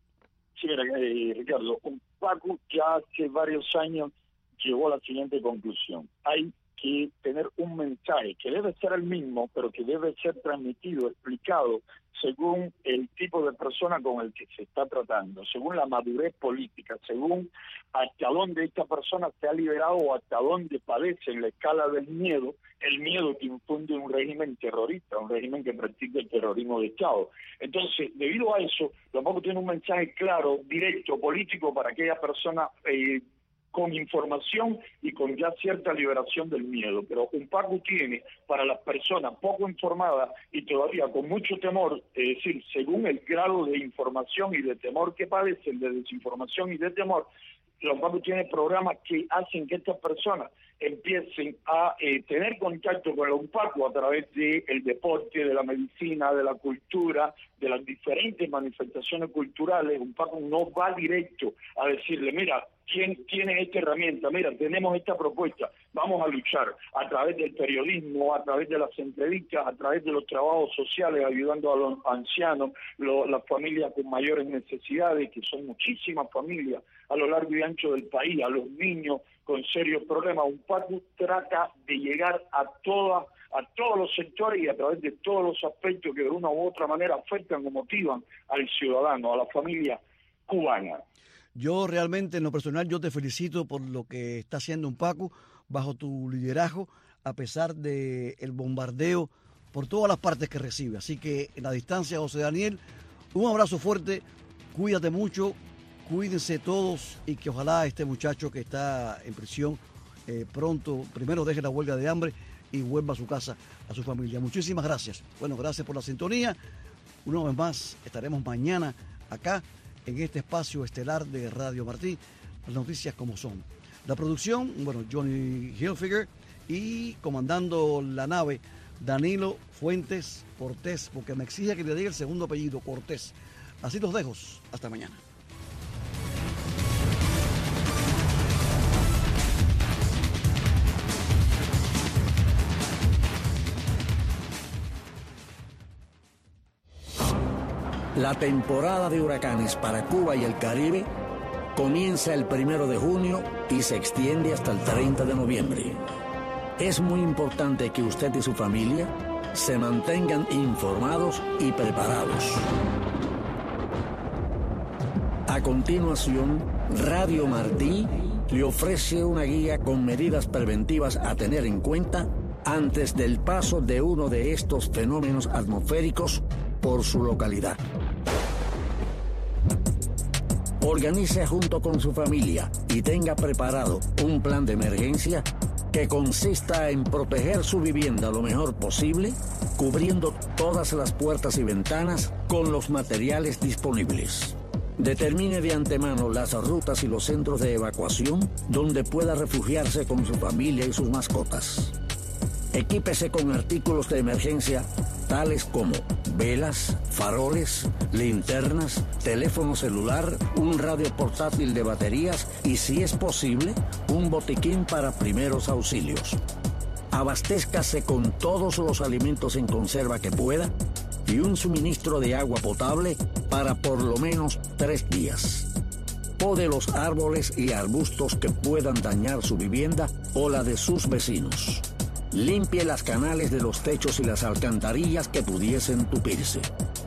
Sí, eh, Ricardo, UNPACO ya hace varios años llegó a la siguiente conclusión. Hay que tener un mensaje que debe ser el mismo, pero que debe ser transmitido, explicado, según el tipo de persona con el que se está tratando, según la madurez política, según hasta dónde esta persona se ha liberado o hasta dónde padece en la escala del miedo, el miedo que infunde un régimen terrorista, un régimen que practica el terrorismo de Estado. Entonces, debido a eso, tampoco tiene un mensaje claro, directo, político para aquella persona eh, con información y con ya cierta liberación del miedo. Pero UNPACO tiene para las personas poco informadas y todavía con mucho temor, es decir, según el grado de información y de temor que padecen, de desinformación y de temor, la UNPACO tiene programas que hacen que estas personas empiecen a eh, tener contacto con la UNPACO a través del deporte, de la medicina, de la cultura, de las diferentes manifestaciones culturales. UNPACO no va directo a decirle, mira, ¿quién tiene esta herramienta? Mira, tenemos esta propuesta, vamos a luchar a través del periodismo, a través de las entrevistas, a través de los trabajos sociales, ayudando a los ancianos, lo, las familias con mayores necesidades, que son muchísimas familias a lo largo y ancho del país, a los niños con serios problemas. UNPACO trata de llegar a todas a todos los sectores y a través de todos los aspectos que de una u otra manera afectan o motivan al ciudadano, a la familia cubana. Yo realmente, en lo personal, yo te felicito por lo que está haciendo UNPACO bajo tu liderazgo, a pesar del bombardeo por todas las partes que recibe. Así que, en la distancia, José Daniel, un abrazo fuerte, cuídate mucho, cuídense todos, y que ojalá este muchacho que está en prisión eh, pronto, primero deje la huelga de hambre y vuelva a su casa, a su familia. Muchísimas gracias. Bueno, gracias por la sintonía. Una vez más, estaremos mañana acá en este espacio estelar de Radio Martí, las noticias como son. La producción, bueno, Johnny Hilfiger, y comandando la nave, Danilo Fuentes Cortés, porque me exige que le diga el segundo apellido, Cortés. Así los dejo. Hasta mañana. La temporada de huracanes para Cuba y el Caribe comienza el primero de junio y se extiende hasta el treinta de noviembre. Es muy importante que usted y su familia se mantengan informados y preparados. A continuación, Radio Martí le ofrece una guía con medidas preventivas a tener en cuenta antes del paso de uno de estos fenómenos atmosféricos por su localidad. Organice junto con su familia y tenga preparado un plan de emergencia que consista en proteger su vivienda lo mejor posible, cubriendo todas las puertas y ventanas con los materiales disponibles. Determine de antemano las rutas y los centros de evacuación donde pueda refugiarse con su familia y sus mascotas. Equípese con artículos de emergencia tales como velas, faroles, linternas, teléfono celular, un radio portátil de baterías y, si es posible, un botiquín para primeros auxilios. Abastézcase con todos los alimentos en conserva que pueda y un suministro de agua potable para por lo menos tres días. Pode los árboles y arbustos que puedan dañar su vivienda o la de sus vecinos. Limpie las canales de los techos y las alcantarillas que pudiesen tupirse.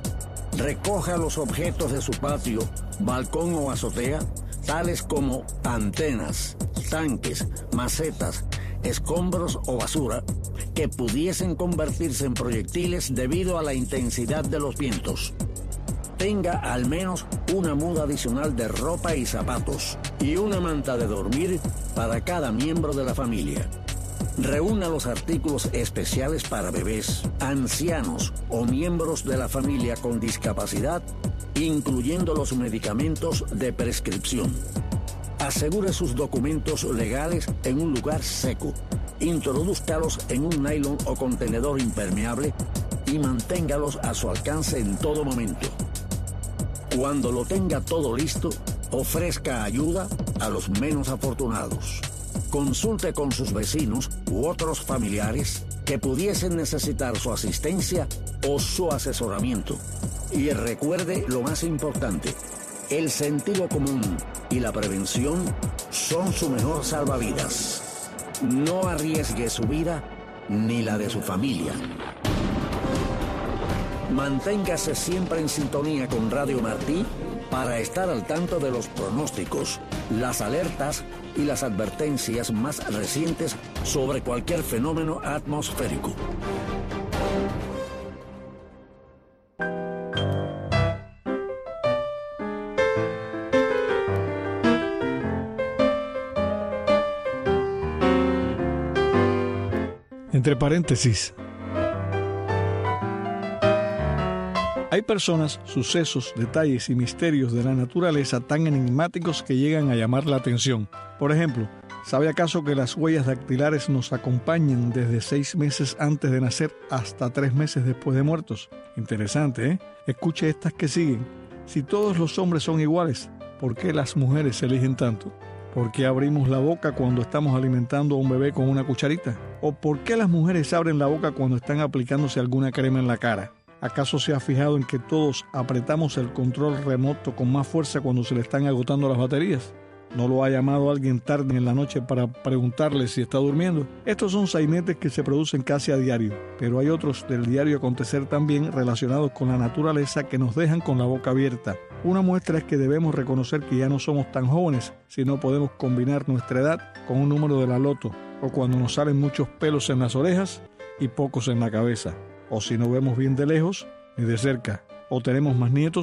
Recoja los objetos de su patio, balcón o azotea, tales como antenas, tanques, macetas, escombros o basura, que pudiesen convertirse en proyectiles debido a la intensidad de los vientos. Tenga al menos una muda adicional de ropa y zapatos y una manta de dormir para cada miembro de la familia. Reúna los artículos especiales para bebés, ancianos o miembros de la familia con discapacidad, incluyendo los medicamentos de prescripción. Asegure sus documentos legales en un lugar seco. Introdúzcalos en un nylon o contenedor impermeable y manténgalos a su alcance en todo momento. Cuando lo tenga todo listo, ofrezca ayuda a los menos afortunados. Consulte con sus vecinos u otros familiares que pudiesen necesitar su asistencia o su asesoramiento. Y recuerde lo más importante, el sentido común y la prevención son su mejor salvavidas. No arriesgue su vida ni la de su familia. Manténgase siempre en sintonía con Radio Martí para estar al tanto de los pronósticos, las alertas y las advertencias más recientes sobre cualquier fenómeno atmosférico. Entre paréntesis. Hay personas, sucesos, detalles y misterios de la naturaleza tan enigmáticos que llegan a llamar la atención. Por ejemplo, ¿sabe acaso que las huellas dactilares nos acompañan desde seis meses antes de nacer hasta tres meses después de muertos? Interesante, ¿eh? Escuche estas que siguen. Si todos los hombres son iguales, ¿por qué las mujeres se eligen tanto? ¿Por qué abrimos la boca cuando estamos alimentando a un bebé con una cucharita? ¿O por qué las mujeres abren la boca cuando están aplicándose alguna crema en la cara? ¿Acaso se ha fijado en que todos apretamos el control remoto con más fuerza cuando se le están agotando las baterías? ¿No lo ha llamado alguien tarde en la noche para preguntarle si está durmiendo? Estos son sainetes que se producen casi a diario, pero hay otros del diario acontecer también relacionados con la naturaleza que nos dejan con la boca abierta. Una muestra es que debemos reconocer que ya no somos tan jóvenes si no podemos combinar nuestra edad con un número de la loto, o cuando nos salen muchos pelos en las orejas y pocos en la cabeza, o si no vemos bien de lejos ni de cerca, o tenemos más nietos